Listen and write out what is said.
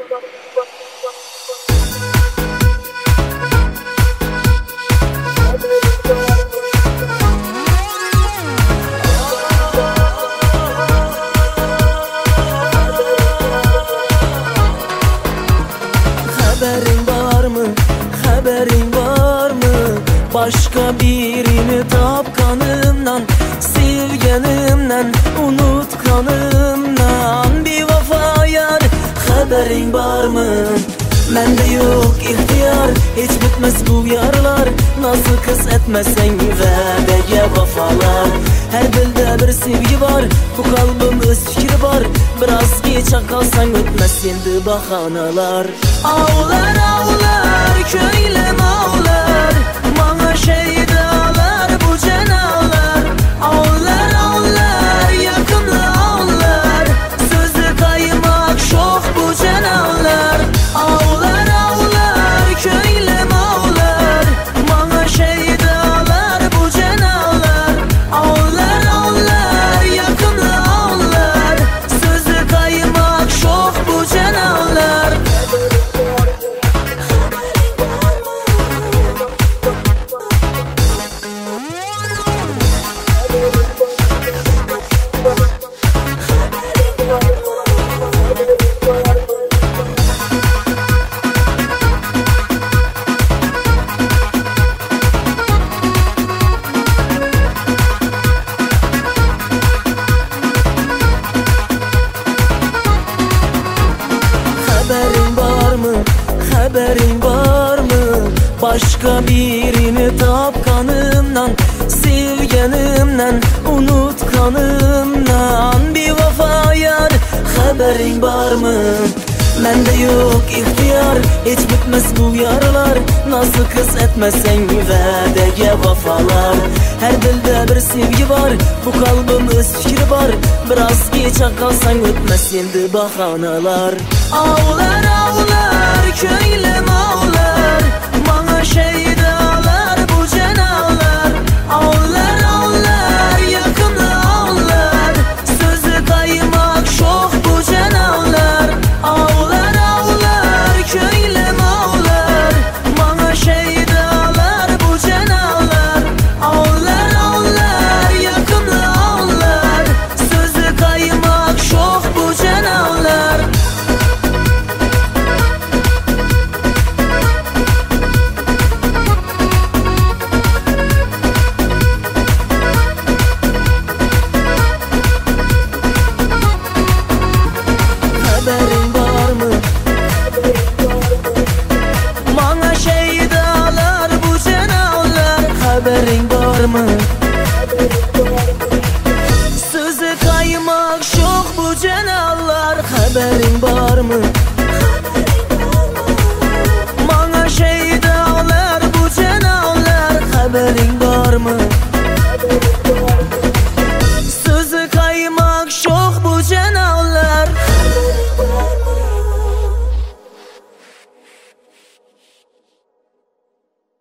Haberin var mı, haberin var mı? Başka birini tapkanımdan, sevgenimden, unutkanımdan. Bir vefa yar, haberin var mı? Mende yok ihtiyar, hiç bitmez bu yarlar. Nasıl kız etmesen vədəyə vefalar. Her dilde bir sevgi var, bu kalbim öz fikri var. Biraz geç kalsan ötmez şimdi bahanalar. Ağlar ağlar, köylem ağlar, bana şeydalar bu cenalar. Ağlar ağlar, yakınlı ağlar, sözü kaymak şok bu cenalar. Ağlar ağlar, köylem ağlar, bana şeydalar bu cenalar. Ağlar ağlar, yakınlı ağlar, sözü kaymak şok bu cenalar. Haberin var mı, haberin var mı? Başka birini tapkanımdan, sevgenimden, unutkanımdan. Bir vefa yar, haberin var mı? Mende yok ihtiyar, hiç bitmez bu yarlar. Nasıl kız etmesen vədəyə vefalar. Her dilde bir sevgi var, bu kalbim öz fikri var. Biraz geç kalsan ötmez şimdi bahanalar. Ağlar ağlar, köylem ağlar, bana şeydalar bu cenalar. Ağlar ağlar, yakınlı ağlar, sözü kaymak şok bu cenalar. Ağlar ağlar, köylem ağlar, bana şeydalar bu cenalar. Ağlar ağlar, yakınlı ağlar, sözü kaymak şok bu cenalar. Haberin var mı? Bana şeydalar bu cenalar. Haberin var mı? Sözü kaymak şok bu cenalar. Haberin var mı?